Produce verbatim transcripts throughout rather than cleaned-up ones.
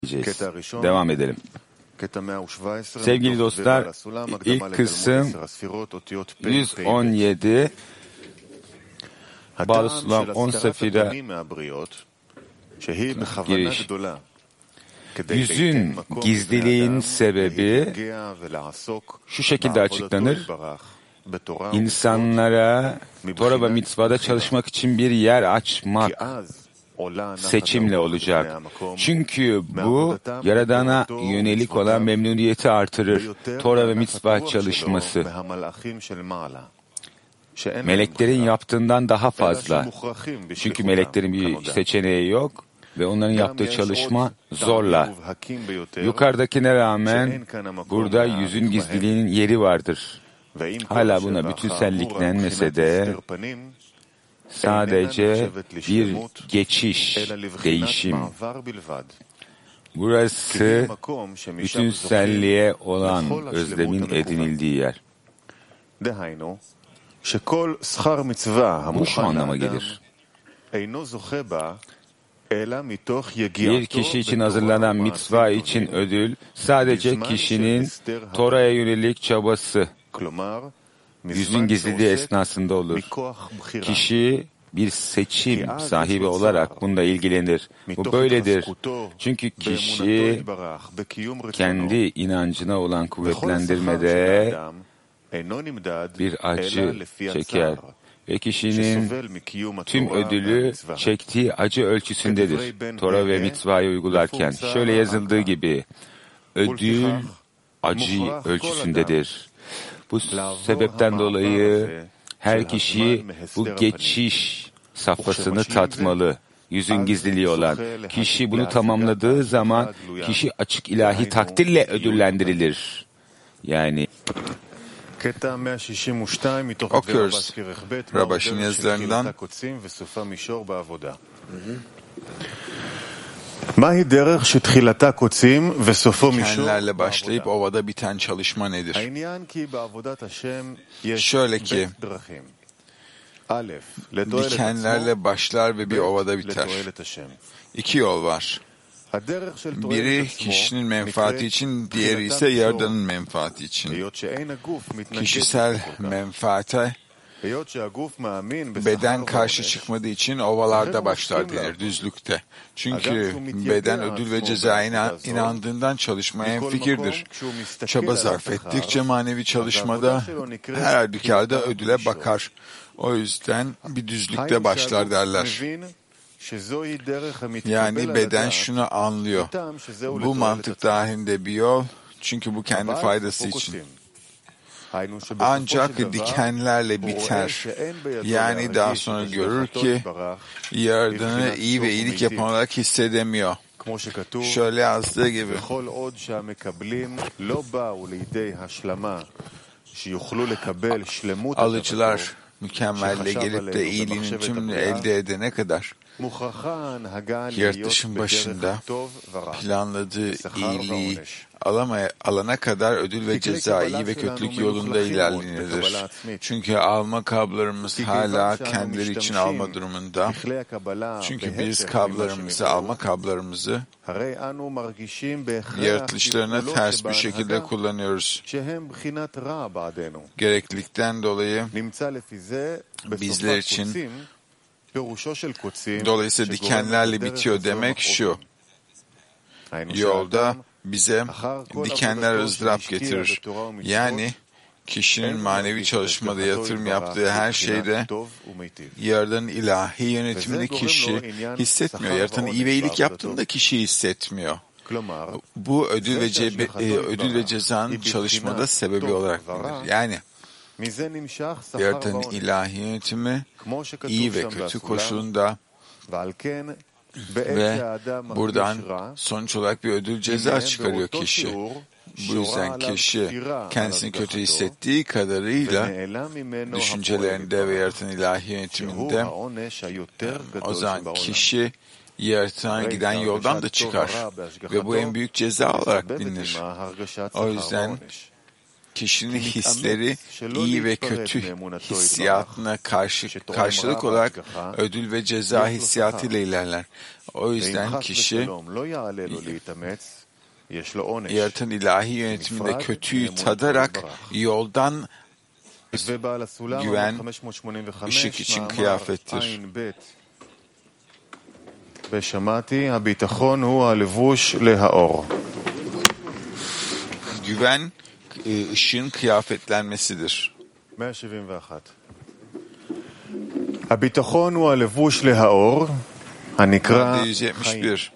edeceğiz. Devam edelim. Sevgili dostlar, ilk kısım yüz on yedi Ba'al Sulam on Sefira giriş. Yüzün gizliliğin sebebi şu şekilde açıklanır. İnsanlara Tora ve Mitzvah'da çalışmak için bir yer açmak seçimle olacak. Çünkü bu Yaradan'a yönelik olan memnuniyeti artırır. Tora ve Mitzvah çalışması meleklerin yaptığından daha fazla. Çünkü meleklerin bir seçeneği yok ve onların yaptığı çalışma zorla. Yukarıdakine rağmen burada yüzün gizliliğinin yeri vardır. Hala buna bütünsellik denmese de sadece bir geçiş, değişim. Burası bütünselliğe olan özlemin edinildiği yer. Bu şu anlama gelir. Bir kişi için hazırlanan mitzvah için ödül sadece kişinin Tora'ya yönelik çabası, yüzün gizliliği esnasında olur. Kişi bir seçim sahibi olarak bunda ilgilenir. Bu böyledir. Çünkü kişi kendi inancına olan kuvvetlendirmede bir acı çeker. Ve kişinin tüm ödülü çektiği acı ölçüsündedir. Tora ve mitzvahı uygularken şöyle yazıldığı gibi ödül acı ölçüsündedir. Bu sebepten dolayı her kişi bu geçiş safhasını tatmalı. Yüzün gizliliği olan. Kişi bunu tamamladığı zaman kişi açık ilahi takdirle ödüllendirilir. Yani okuyoruz Rabaş'ın yazılarından. Dikenlerle başlayıp ovada biten çalışma nedir? Şöyle ki, dikenlerle başlar ve bir ovada biter. İki yol var. Biri kişinin menfaati için, diğeri ise Yaradan'ın menfaati için. Kişisel menfaate beden karşı çıkmadığı için ovalarda başlar denir, düzlükte. Çünkü beden ödül ve cezaya inandığından çalışmaya enfikirdir. Çaba sarf ettikçe manevi çalışmada her halükarda ödüle bakar. O yüzden bir düzlükte başlar derler. Yani beden şunu anlıyor. Bu mantık dahilinde bir yol, çünkü bu kendi faydası için. Ancak dikenlerle biter. Yani daha sonra görür ki Yaradan'ı iyi ve iyilik yapan olarak hissedemiyor. Şöyle yazdığı gibi. Alıcılar mükemmelle gelip de iyiliğinin tümünü elde edene kadar yaratılışın başında planladığı iyiliği alamaya, alana kadar ödül ve ceza, iyi ve kötülük yolunda ilerlenir. Çünkü alma kablarımız hala kendileri için alma durumunda. Çünkü biz kablarımızı, alma kablarımızı yaratılışlarına ters bir şekilde kullanıyoruz. Gereklilikten dolayı bizler için dolayısıyla dikenlerle bitiyor demek şu: yolda bize dikenler ızdırap getirir. Yani kişinin manevi çalışmada yatırım yaptığı her şeyde Yaradan'ın ilahi yönetimini kişi hissetmiyor. Yaradan'ın iyi ve iyilik yaptığında kişi hissetmiyor. Bu ödül ve, cebe, e, ödül ve cezanın çalışmada sebebi olarak bilinir. Yani Yaradan'ın ilahi yönetimi iyi ve kötü koşulunda ve buradan sonuç olarak bir ödül ceza çıkarıyor kişi. Bu yüzden kişi kendisini kötü hissettiği kadarıyla düşüncelerinde ve Yaratan'ın ilahi yönetiminde o zaman kişi Yaratan'a giden yoldan da çıkar ve bu en büyük ceza olarak bilinir. O yüzden kişinin hisleri iyi ve kötü hissiyatına karşı karşılık olarak ödül ve ceza hissiyatıyla ilerler. O yüzden kişi yaratan ilahi yönetiminde kötüyü tadarak yoldan güven, ışık için kıyafettir. Güven, ışığın kıyafetlenmesidir. Madde yüz yetmiş bir.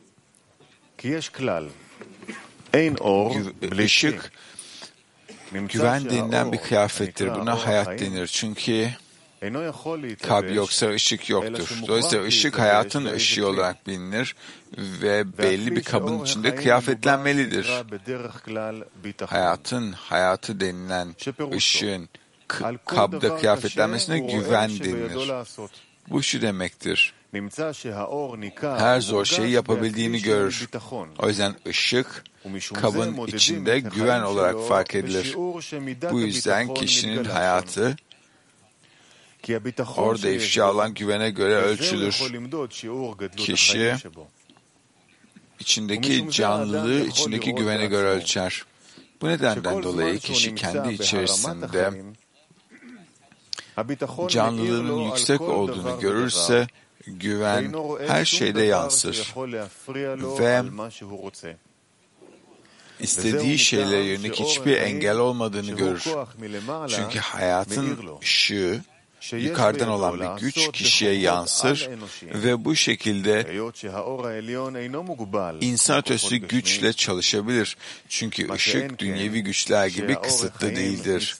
Işık, güven denilen bir kıyafettir. Buna hayat denir. Çünkü kalp yoksa ışık yoktur. Dolayısıyla ışık hayatın ışığı olarak bilinir ve belli bir kabın içinde kıyafetlenmelidir. Hayatın, hayatı denilen ışığın kabda kıyafetlenmesine güven denilir. Bu şu demektir: her zor şeyi yapabildiğini görür. O yüzden ışık kabın içinde güven olarak fark edilir. Bu yüzden kişinin hayatı orada ifşa olan güvene göre ölçülür. Kişi içindeki canlılığı içindeki güvene göre ölçer. Bu nedenden dolayı kişi kendi içerisinde canlılığının yüksek olduğunu görürse güven her şeyde yansır ve istediği şeylere yönelik hiçbir engel olmadığını görür. Çünkü hayatın ışığı yukarıdan olan bir güç kişiye yansır ve bu şekilde insan ötesi güçle çalışabilir. Çünkü ışık dünyevi güçler gibi kısıtlı değildir.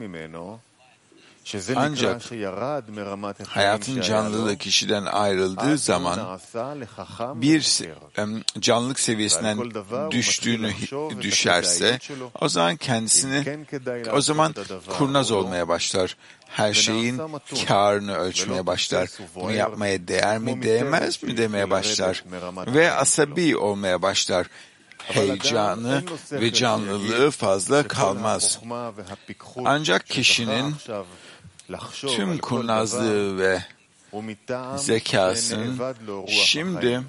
Ancak hayatın canlılığı kişiden ayrıldığı zaman bir canlılık seviyesinden düştüğünü düşerse o zaman kendisini o zaman kurnaz olmaya başlar. Her şeyin kârını ölçmeye başlar. Bunu yapmaya değer mi değmez mi demeye başlar. Ve asabi olmaya başlar. Heyecanı ve canlılığı fazla kalmaz. Ancak kişinin tüm kurnazlığı ve zekasının şimdi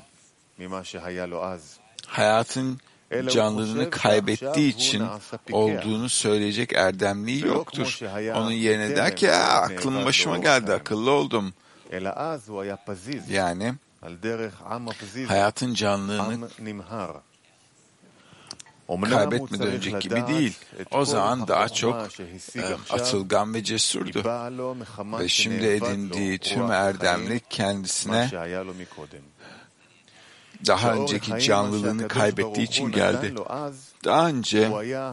hayatın canlılığını kaybettiği için olduğunu söyleyecek erdemliği yoktur. Onun yerine der ki aklım başıma geldi, akıllı oldum. Yani hayatın canlılığını kaybetmeden önceki gibi değil. O zaman daha çok e, atılgan ve cesurdu. Ve şimdi edindiği tüm erdemlik kendisine daha önceki canlılığını kaybettiği için geldi. Daha önce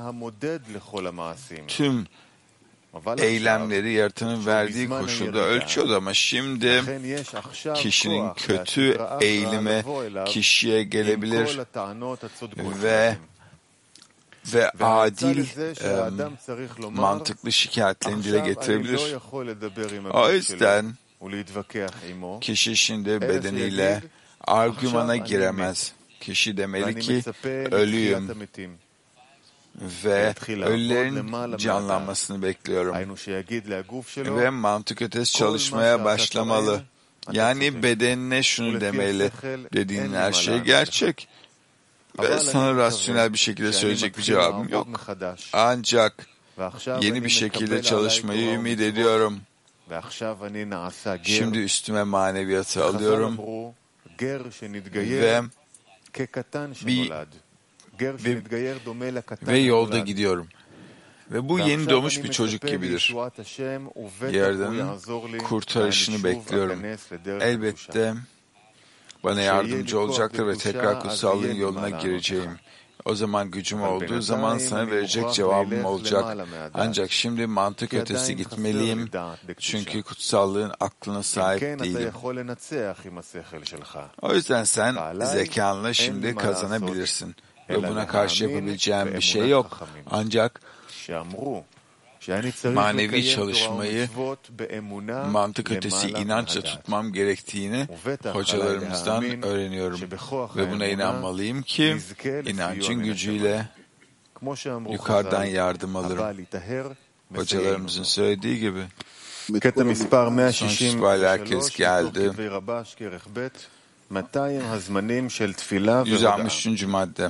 tüm eylemleri yaratanın verdiği koşulda ölçüyordu ama şimdi kişinin kötü eğilimi kişiye gelebilir ve ve adil e, mantıklı şikayetlerini dile getirebilir. O yüzden kişi şimdi bedeniyle argümana giremez. Kişi demeli ki ölüyüm ve ölülerin canlanmasını bekliyorum. Ve mantık ötesi çalışmaya başlamalı. Yani bedenine şunu demeli: dediğin her şey gerçek. Ve sana rasyonel bir şekilde söyleyecek bir cevabım yok. Ancak yeni bir şekilde çalışmayı ümit ediyorum. Şimdi üstüme maneviyatı alıyorum ve bir ve, ve yolda gidiyorum. Ve bu yeni doğmuş bir çocuk gibidir. Yaradan'ın kurtarışını bekliyorum. Elbette bana yardımcı olacaktır ve tekrar kutsallığın yoluna gireceğim. O zaman gücüm olduğu zaman sana verecek cevabım olacak. Ancak şimdi mantık ötesi gitmeliyim. Çünkü kutsallığın aklına sahip değilim. O yüzden sen zekanla şimdi kazanabilirsin. Ve buna karşı yapabileceğin bir şey yok. Ancak manevi çalışmayı mantık ötesi inançla tutmam gerektiğini hocalarımızdan öğreniyorum. Ve buna inanmalıyım ki inancın gücüyle yukarıdan yardım alırım. Hocalarımızın söylediği gibi. Sonuç itibariyle herkes geldi. yüz altmış üçüncü madde.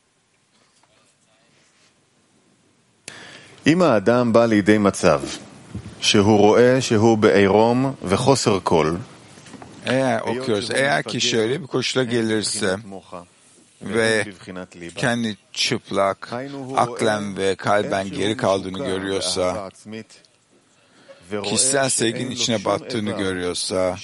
אם האדם בא לידי מצב שהוא רואה שהוא בעירום וחוסר כל, Eğer okuyoruz, eğer ki şöyle bir koşula gelirse ve kendi çıplak, aklen ve kalben geri kaldığını görüyorsa, kişisel sevginin içine battığını görüyorsa,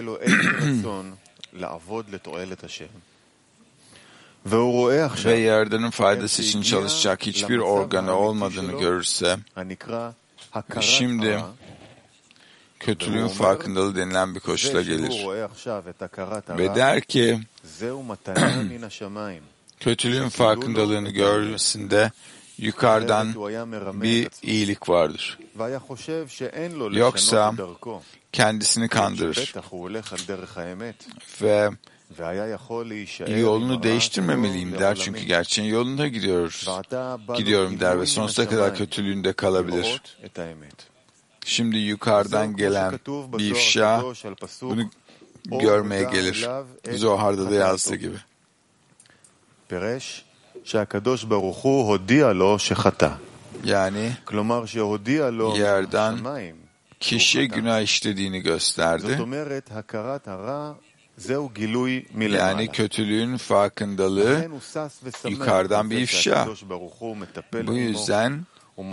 ve Yaradan'ın faydası için çalışacak hiçbir organı olmadığını görürse, şimdi kötülüğün farkındalığı denilen bir koşula gelir. Ve der ki, kötülüğün farkındalığını görmesinde yukarıdan bir iyilik vardır. Yoksa kendisini kandırır ve yolunu değiştirmemeliyim der, çünkü gerçeğin yolunda gidiyor, gidiyorum der ve sonsuza kadar kötülüğünde kalabilir. Şimdi yukarıdan gelen bir ifşa bunu görmeye gelir. Zohar'da da yazdığı gibi. Yani yerden kişi günah işlediğini gösterdi. Yani kötülüğün farkındalığı yukarıdan bir ifşa. Bu yüzden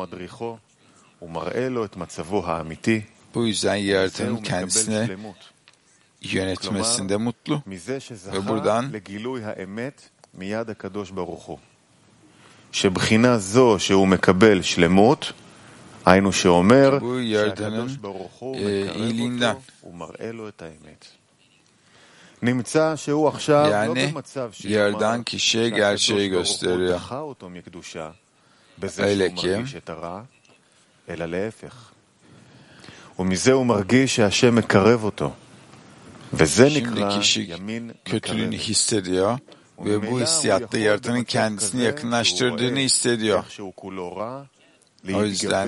Bu yüzden Yaratan'ın kendisine yönetmesinde mutlu. Ve buradan bu Yaratan'ın e, iyiliğinden. Yani Yaradan kişiye gerçeği gösteriyor. Öyle ki şimdi kişi kötülüğünü hissediyor ve bu hissiyatta Yaratan'ın kendisini yakınlaştırdığını hissediyor. O yüzden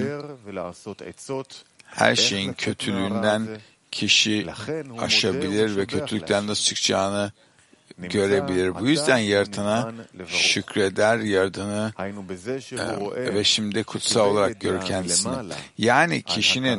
her şeyin kötülüğünden kişi aşabilir ve kötülükten nasıl çıkacağını görebilir. Bu yüzden Yaratan'a şükreder, Yaratan'ı e, ve şimdi kutsal olarak görür kendisini. Yani kişinin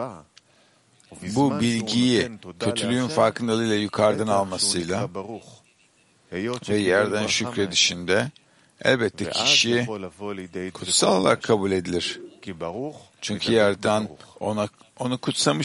bu bilgiyi kötülüğün farkındalığıyla yukarıdan almasıyla ve Yaradan'a şükredişinde elbette kişi kutsal olarak kabul edilir. Çünkü Yaradan ona onu kutsamış